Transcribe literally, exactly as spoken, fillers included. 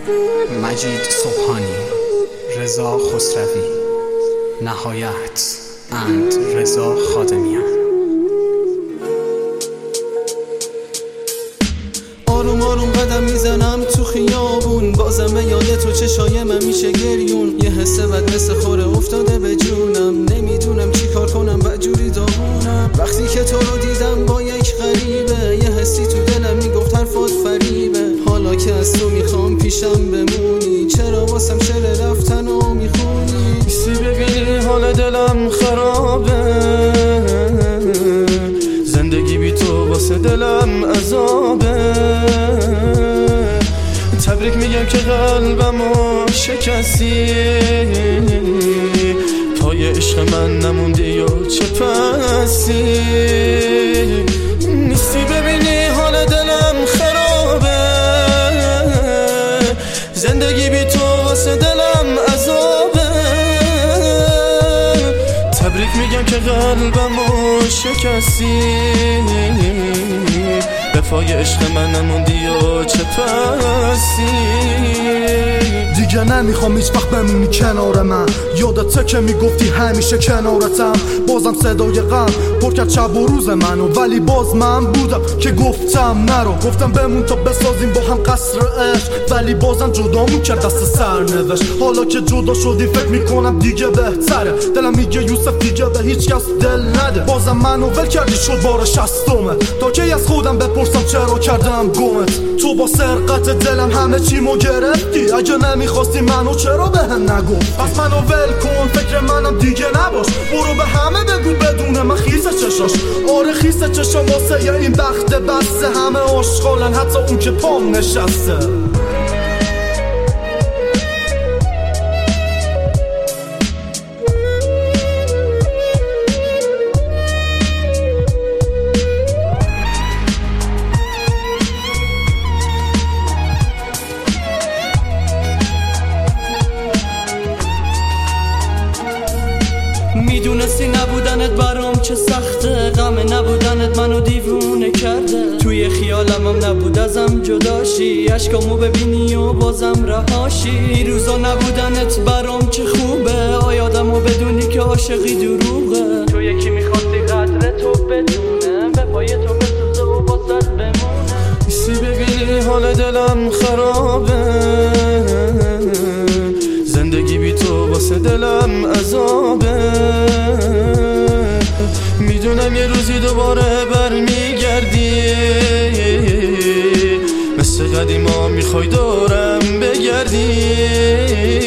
مجید صبحانی، رضا خسروی، نهایت اند رضا خادمیان. آروم آروم قدم میزنم تو خیابون، بازم یاد تو چشای من میشه گریون. یه حس بد مثل خوره افتاده به جونم، نمیدونم چی کار کنم بدجوری داغونم. وقتی که تو رو دیدم با یک غریبه، یه حسی تو دلم میگفت حرفات فریبه. حالا که از تو میخوام پیشم بمونی، چرا واسم شعر رفتن و میخونی؟ بیستی ببینی حال دلم خرابه، زندگی بی تو واسه دلم عذابه. تبریک میگم که قلبمو شکستی، پای عشق من نموندی و چه پسی. نیستی ببینی حال دلم خرابه، زندگی بی تو واسه دلم عذابه. تبریک میگم که قلبمو شکستی، دفاع عشق من نموندی و چه پسی. دیگه نمیخوام هیچ وقت بمونی کنار من، یادته که میگفتی همیشه کنارتم. بازم صدای غم پر کرد شب و روز منو، ولی باز من بودم که گفتم نرو. گفتم بمون تا بسازیم با هم قصر عشق، ولی بازم جدامون کرد دست سرنوشت. حالا که جدا شدی فکر میکنم دیگه بهتره، دلم میگه یوسف دیگه به هیچ کس دل نده. بازم منو ول کردی شد بار شصتمه، تا کی از خودم بپرسم چرا کردم گمت. تو با سرقت دلم همه چیمو گرفتی، اگه نمیخواستی منو چرا به هم نگفت؟ پس منو ول کن، فکر منم دیگه نباش. برو به همه بگو بدون من خیس چشاش. آره خیس چشام واسه این بخت بسته، همه آشغالن حتی اون که پام نشسته. میدونستی نبودنت برام چه سخته، غم نبودنت منو دیوونه کرده. توی خیالم هم نبود ازم جداشی، عشقامو ببینی و بازم رهاشی. روزا نبودنت برام چه خوبه، آیادمو بدونی که عاشقی دروغه. تو یکی میخواستی قدر تو بدونه، به پای تو بسوزه و بازت بمونه. بیستی ببینی حال دلم خرابه، زندگی بی تو واسه دلم عذابه. میدونم یه روزی دوباره برمیگردی، مثل قدیما میخوای دورم بگردی.